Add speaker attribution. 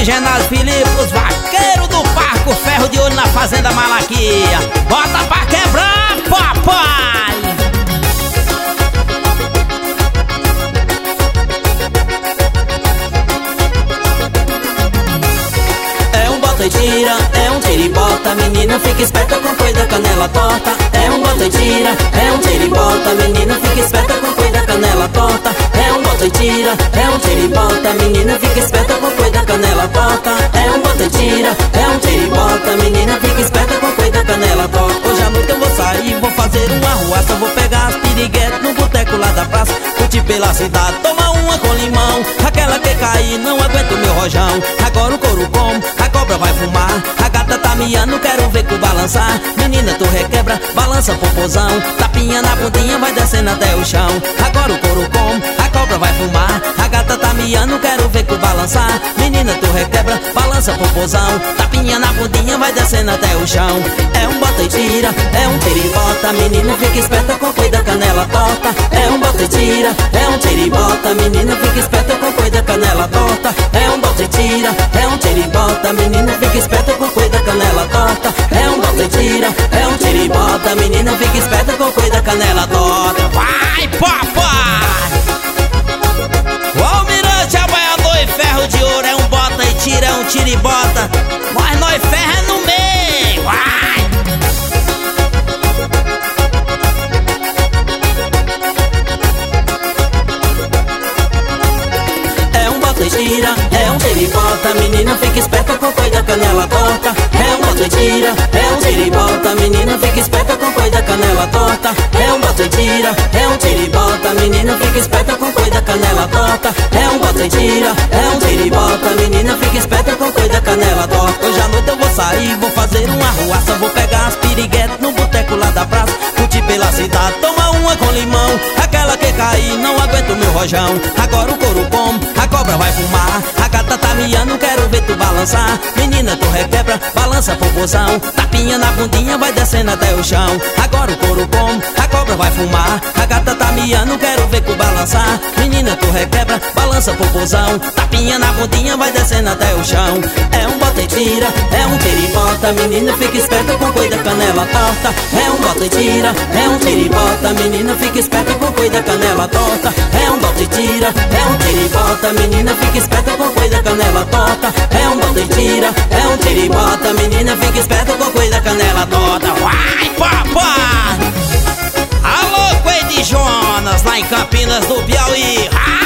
Speaker 1: Genásio Filipe, os vaqueiros do Parco, ferro de olho na Fazenda Malaquia. Bota pra quebrar, papai!
Speaker 2: É um bota e tira, é um tira e bota. Menina fica esperta com coi da canela torta. É um bota e tira, é um tira e bota. Menina fica esperta com coi da canela torta. É um bota e tira, é um tira e bota. Menina fica esperta com coi da canela torta. É um bota e tira, é um tira e bota. Menina fica esperta com coi da canela torta. Hoje à noite eu vou sair, vou fazer uma arruaça. Vou pegar as piriguetes no boteco lá da praça. Curtir pela cidade, tomar uma com limão. Aquela que cair, não aguento o meu rojão. Agora o couro come, a cobra vai fumar. A gata tá miando, quero ver tu balançar. Menina, tu requebra, balança popozão. Tapinha na bundinha, vai descendo até o chão. Agora o couro come, a cobra vai fumar. A gata tá miando, quero ver tu balançar. Menina, tu requebra, balança popozão. Tapinha na bundinha, vai descendo até o chão. É um bota e tira, é um tira e bota. Menina, fica esperta com coi da canela torta. É um bota e tira, é um tira e bota. Menina, fica esperta com coi da canela torta. É um bota e tira, é um tira e bota. Menina, fica esperta com coi da canela torta. É um bota e tira, é um tira e bota. Menina, fica esperta com coi da canela torta.
Speaker 1: Vai, papai! O almirante abaiador e ferro de ouro. É um bota e tira, é um tira e bota. Mas nós ferra no meio. Vai!
Speaker 2: É um bota e tira, é um tira e bota. Menina, fica esperta com coi da canela torta. É um bota e tira, é um tira e bota. Menina, fica esperta com coi da canela torta. É um bota e tira, é um tira e bota. Menina, fica esperta com coi da canela torta. É um bota e tira, é um tira e bota. Menina, fica esperta com coi da canela torta. Hoje à noite eu vou sair, vou fazer uma arruaça. Vou pegar as piriguetes no boteco lá da praça. Curtir pela cidade, tomar uma com limão. Aquela que cair, não aguento o meu rojão. Agora o couro come, a cobra vai fumar. A gata tá miando, quero ver tu balançar. Menina, tu requebra, balança popozão. Tapinha na bundinha, vai descendo até o chão. Agora o couro come, a cobra vai fumar. A gata tá miando, quero ver tu balançar. Menina, tu requebra, balança popozão. Tapinha na bundinha, vai descendo até o chão. É um bota e tira, é um tira e bota. Menina, fica esperta com coi da canela torta. É um bota e tira, é um tira e bota. Menina, fica esperta com coi da canela torta. É um bota e tira, é um tira e bota. Menina, fica esperta com coi da canela torta. É um bota e tira, é um tira e bota. Menina, fica esperta com coi da canela torta.
Speaker 1: Vai, papai! Alô, Coelho de Jonas, lá em Campinas do Piauí.